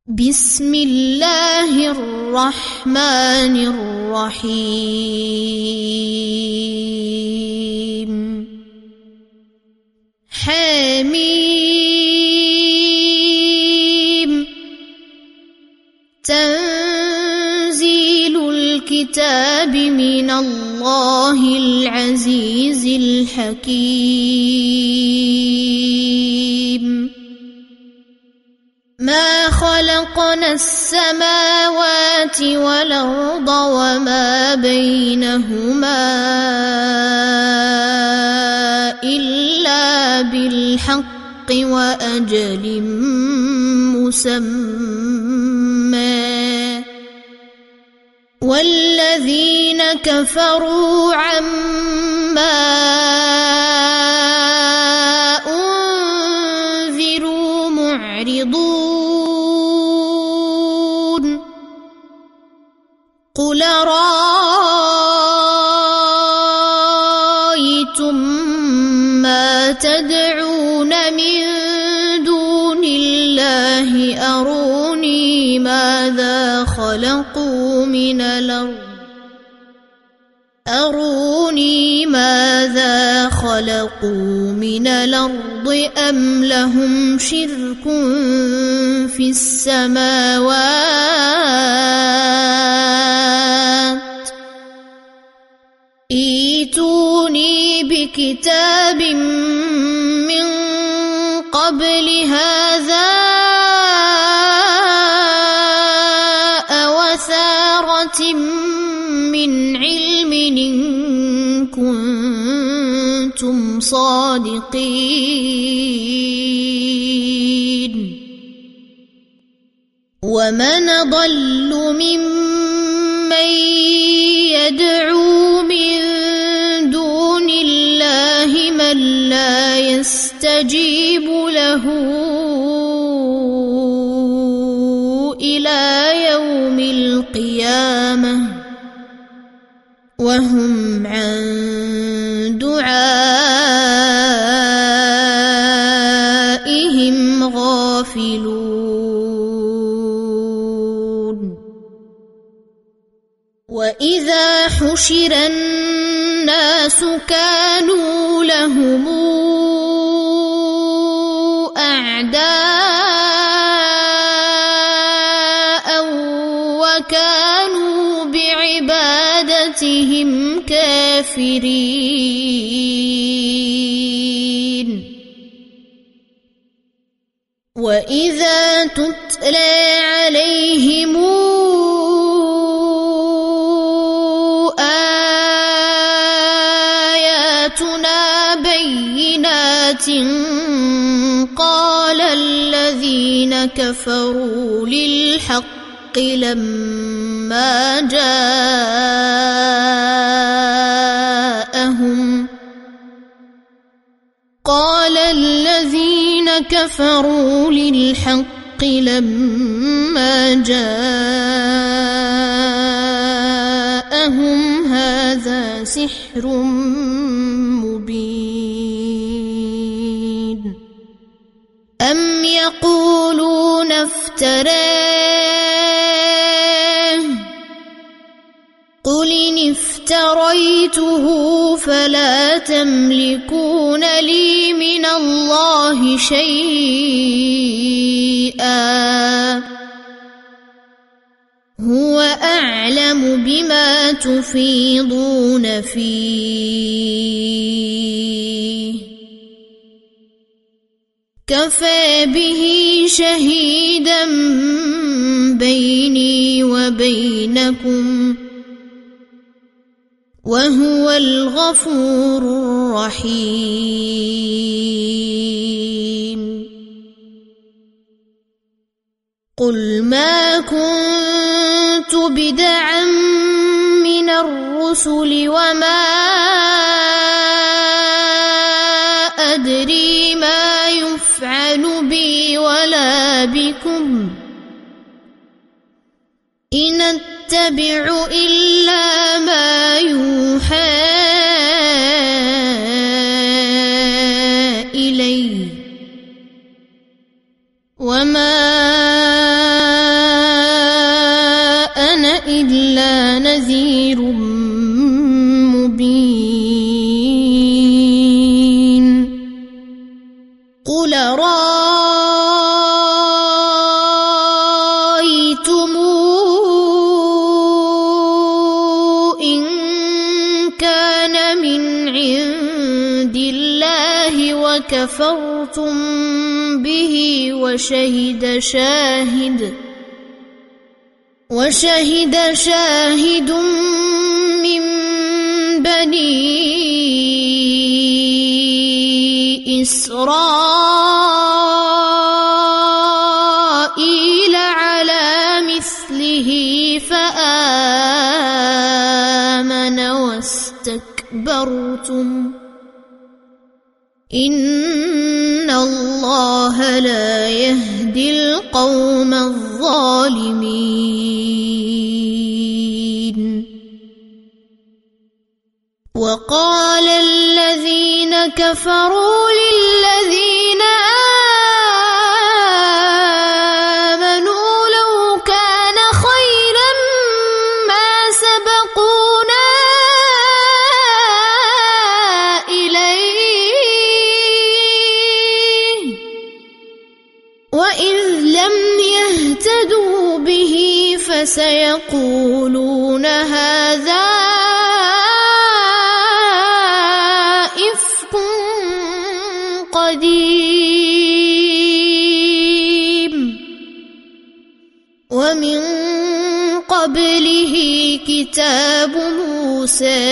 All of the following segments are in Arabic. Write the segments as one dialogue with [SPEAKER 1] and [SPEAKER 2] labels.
[SPEAKER 1] بسم الله الرحمن الرحيم حميم تنزيل الكتاب من الله العزيز الحكيم ما خلقنا السماوات والأرض وما بينهما إلا بالحق وأجل مسمى والذين كفروا عما أنذروا معرضون قل رأيتم ما تدعون من دون الله أروني ماذا خلقوا من الأرض أم لهم شرك في السماوات ائتوني بكتاب من قبل هذا أوثارة من علم إن كنتم صادقين ومن أضل ممن يدعو من دون الله من لا يستجيب له إلى يوم القيامة وهم عن دعائهم غافلون وإذا حشر الناس كانوا لهم أعداء وكانوا بعبادتهم كافرين وإذا تتلى عليهم آياتنا بينات قال الذين كفروا للحق لما جاءهم هذا سحر مبين أم يقولون افتراه قل إن افتريته فلا تملكون لي من الله شيئا هو أعلم بما تفيضون فيه كفى به شهيدا بيني وبينكم وهو الغفور الرحيم قل ما كنت بدعا من الرسل وما أدري ما يفعل بي ولا بكم إن أتبع إلا ما يوحى إلي وما إلا نذير مبين قل رأيتم إن كان من عند الله وكفرتم به وشهد شاهد من بني إسرائيل على مثله فآمن واستكبرتم إن الله لا يهدي القوم الظالمين وقال الذين كفروا للذين آمنوا لو كان خيرا ما سبقونا إليه وإذ لم يهتدوا به فسيقولون هذا إفك قديم ومن قبله كتاب موسى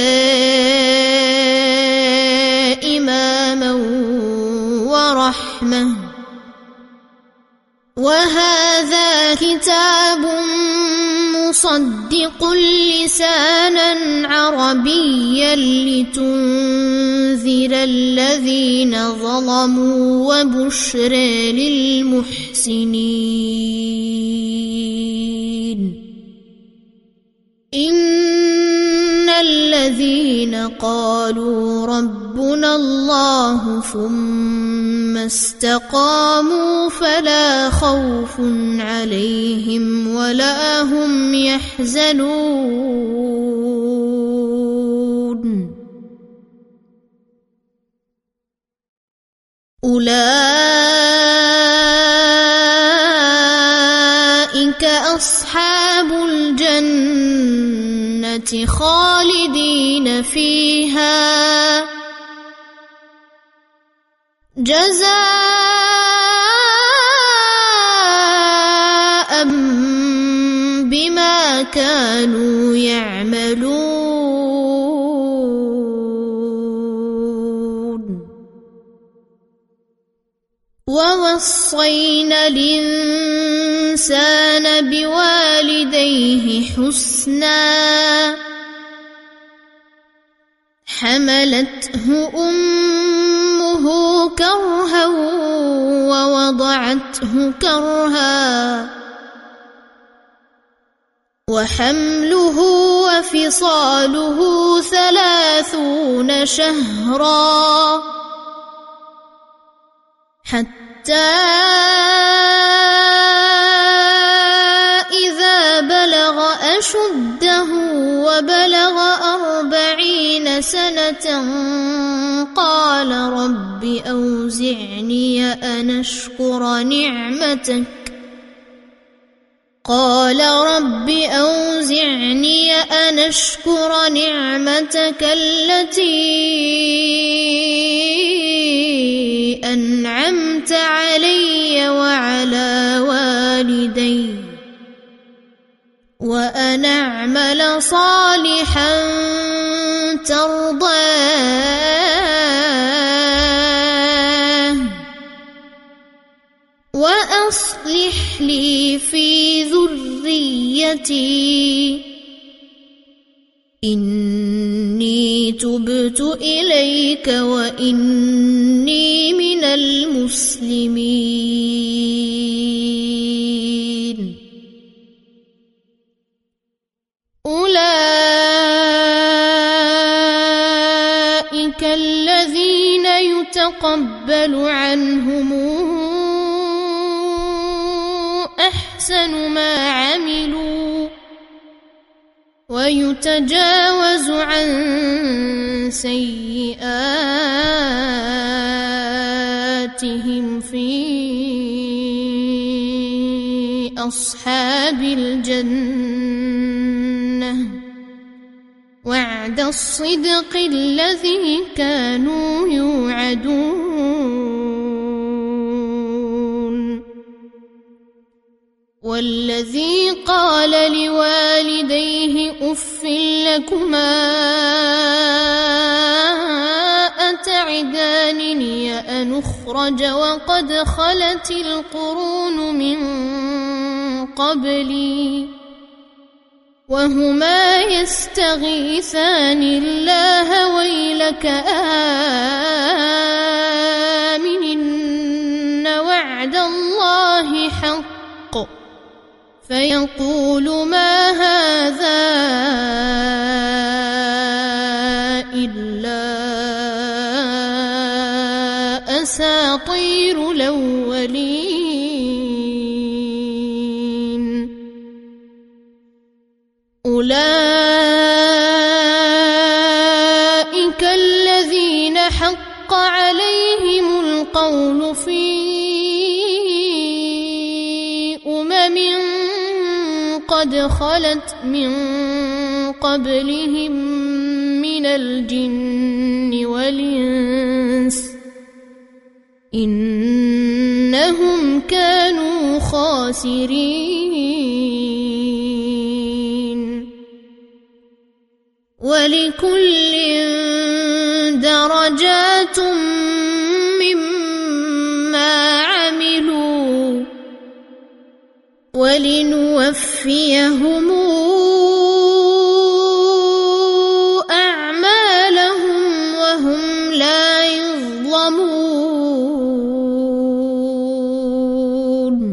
[SPEAKER 1] إماما ورحمة وهذا كتاب مصدق لسانا عربيا لتنذر الذين ظلموا وبشر للمحسنين إن الذين قالوا ربنا الله ثم استقاموا فلا خوف عليهم ولا هم يحزنون أولئك أصحاب الجنة خالدين فيها جزاء بما كانوا يعملون ووصينا الإنسان بوالديه حسنا حملته أمه كرها ووضعته كرها وحمله وفصاله 30 شهرا حتى إذا بلغ أشده وبلغ 40 سنة قال رب أوزعني أن أشكر نعمتك التي أنعمت علي وعلى والدي وأن أعمل صالحا ترضاه وأصلح لي في ذريتي إني تبت إليك وإني من المسلمين أولئك الذين يتقبل عنهم أحسن ما عملوا ويتجاوز عن سيئاتهم في أصحاب الجنة وعد الصدق الذي كانوا يوعدون والذي قال لوالديه أف لكما أتعدانني أن أخرج وقد خلت القرون من قبلي وهما يستغيثان الله ويلك آمن إن وعد الله حق فيقول ما هذا إلا أساطير الأولين أولئك الذين حق عليهم القول في قد خلت من قبلهم من الجن والإنس إنهم كانوا خاسرين ولكل درجات مما عملوا ولنوفيهم أعمالهم وهم لا يظلمون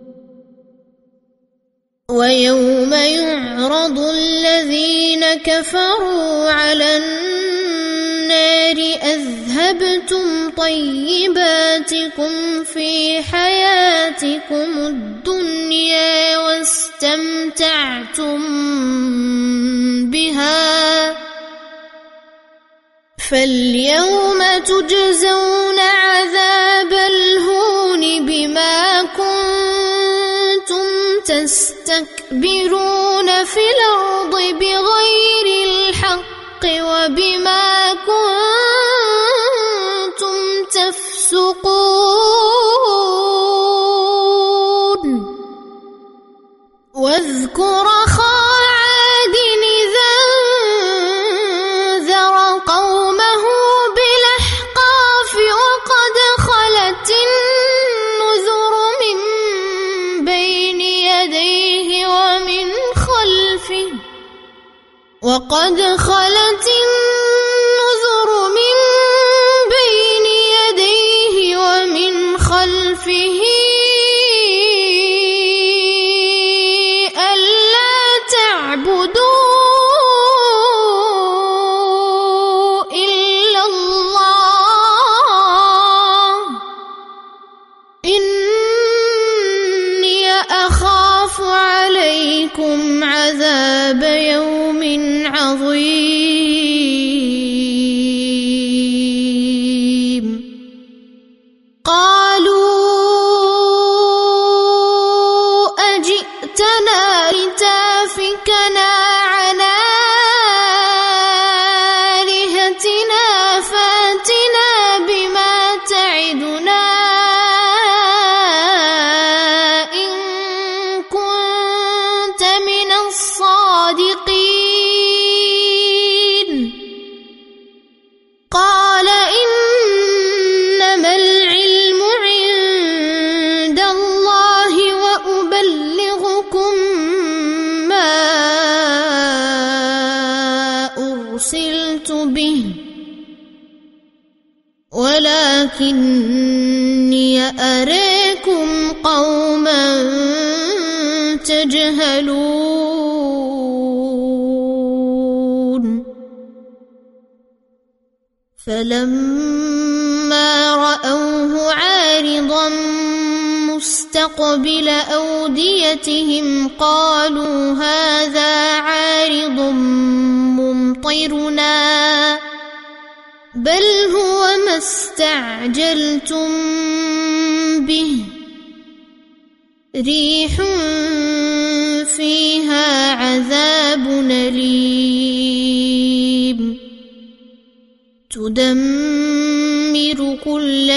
[SPEAKER 1] ويوم يعرض الذين كفروا على النار أذهبتم طيباتكم في حياتكم الدنيا واستمتعتم بها فاليوم تجزون عذاب الهون بما كنتم تستكبرون في الأرض بغير الحق وبما كنتم تفسقون واذكر أخا عاد إذا أنذر قومه بالأحقاف وقد خلت النذر من بين يديه ومن خلفه ألا تعبدوا إلا الله إني أخاف عليكم عذاب يوم عظيم قالوا أجئتنا لتافكنا عن آلهتنا فاتنا بما تعدنا إن كنت من الصادقين قال إنما العلم عند الله وأبلغكم ما أرسلت به ولكني أراكم قوما تجهلون فلما رأوه عارضا مستقبل أوديتهم قالوا هذا عارض ممطرنا بل هو ما استعجلتم به ريح فيها عذاب أليم تدمر كل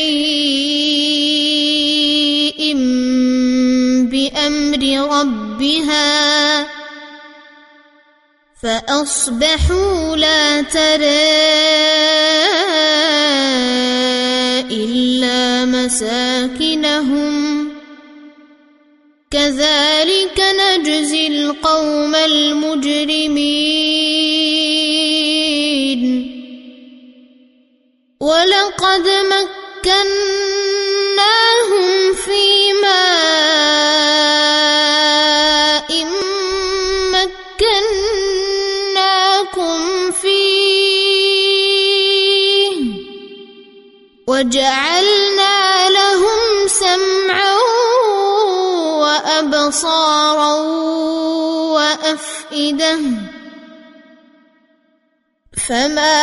[SPEAKER 1] شيء بأمر ربها فأصبحوا لا ترى إلا مساكنهم كذلك نجزي القوم المجرمين ولقد مكناهم في ماء مكناكم فيه وجعلنا لهم سمعا وأبصارا وأفئدة فما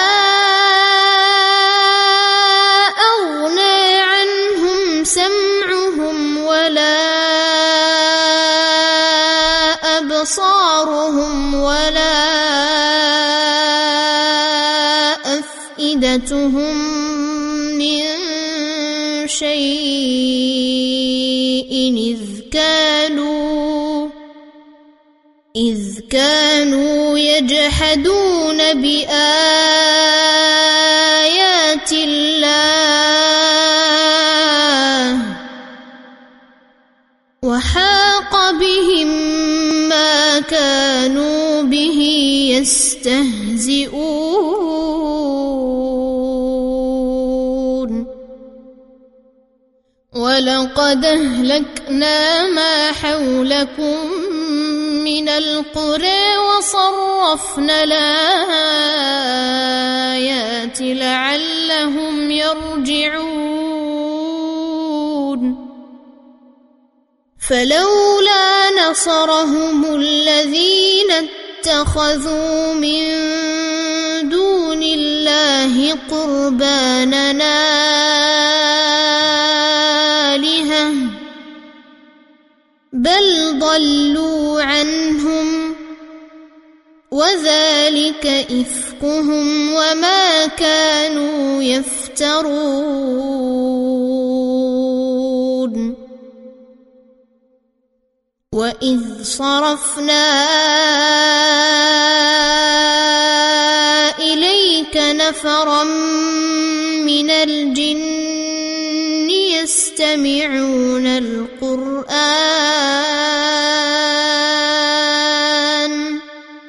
[SPEAKER 1] أغنى عنهم سمعهم ولا أبصارهم ولا أفئدتهم من شيء إذ كانوا يجحدون بآيات الله وحاق بهم ما كانوا به يستهزئون ولقد أهلكنا ما حولكم من القرى وصرفنا الآيات لعلهم يرجعون فلولا نصرهم الذين اتخذوا من دون الله قربانا آلهة بل ضلوا عنهم وذلك إفكهم وما كانوا يفترون وإذ صرفنا إليك نفرا من الجن يستمعون القرآن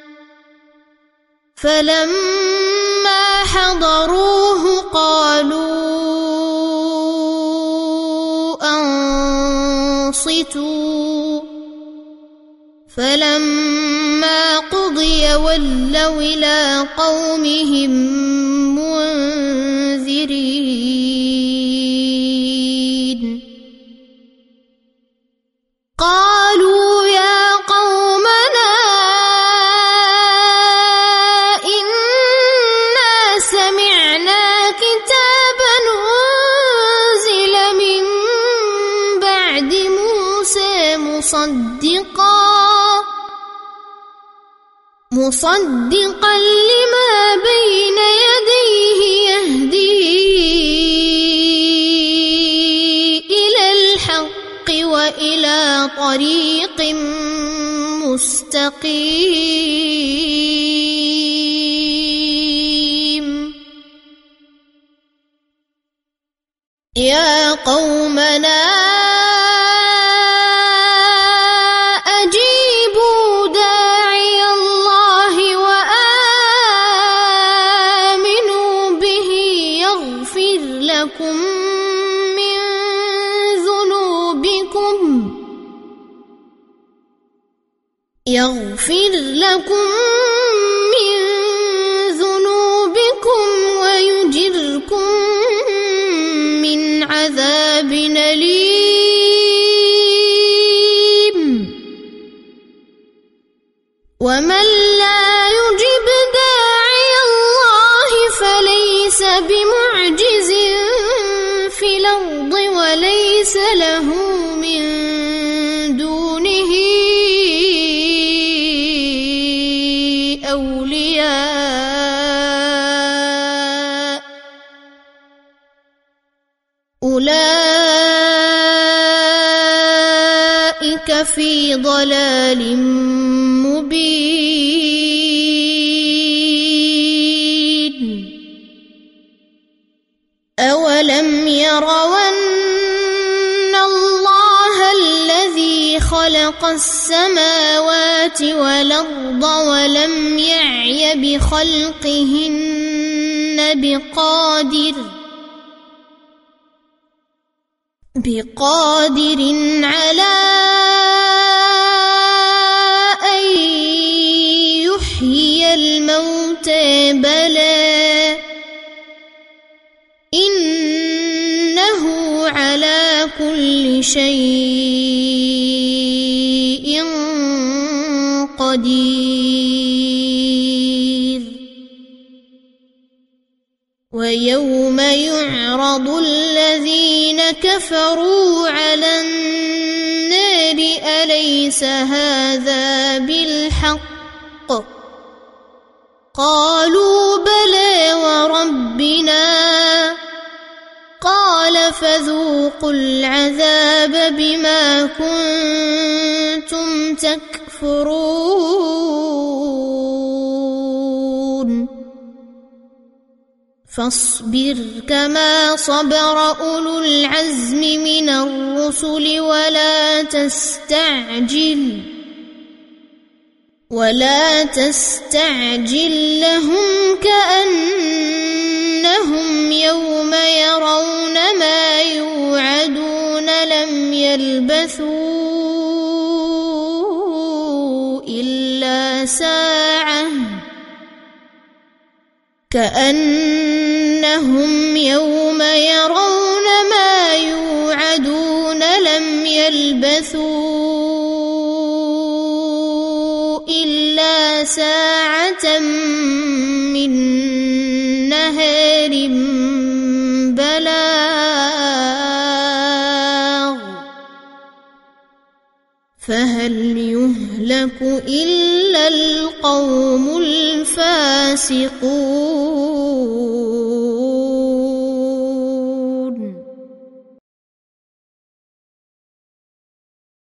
[SPEAKER 1] فلما حضروه قالوا أنصتوا فلما قضي ولوا إلى قومهم منذرين قالوا يا قومنا إنا سمعنا كتابا أنزل من بعد موسى مصدقا لما بين يديه يهدي إلى الحق وإلى طريق مستقيم يا قومنا يغفر لكم من ذنوبكم ويجركم من عذاب أليم ومن لا يجب داعي الله فليس بمعجز في الأرض وليس له من دونه أولياء أولئك في ضلال مبين أولم يروا أن الله الذي خلق السماوات والأرض ولم يعي بخلقهن بقادر على أن يحيي الموتى بلى إنه على كل شيء قدير ويوم يعرض الذين كفروا على النار أليس هذا بالحق قالوا بلى وربنا قال فذوقوا العذاب بما كنتم تكفرون فاصبر كما صبر أولو العزم من الرسل ولا تستعجل لهم كأنهم يوم يرون ما يوعدون لم يلبثوا إلا ساعة كأنهم يوم يرون ما يوعدون لم يلبثوا إلا ساعة من نهار بلاغ فهل يهلك إلا القوم الفاسقون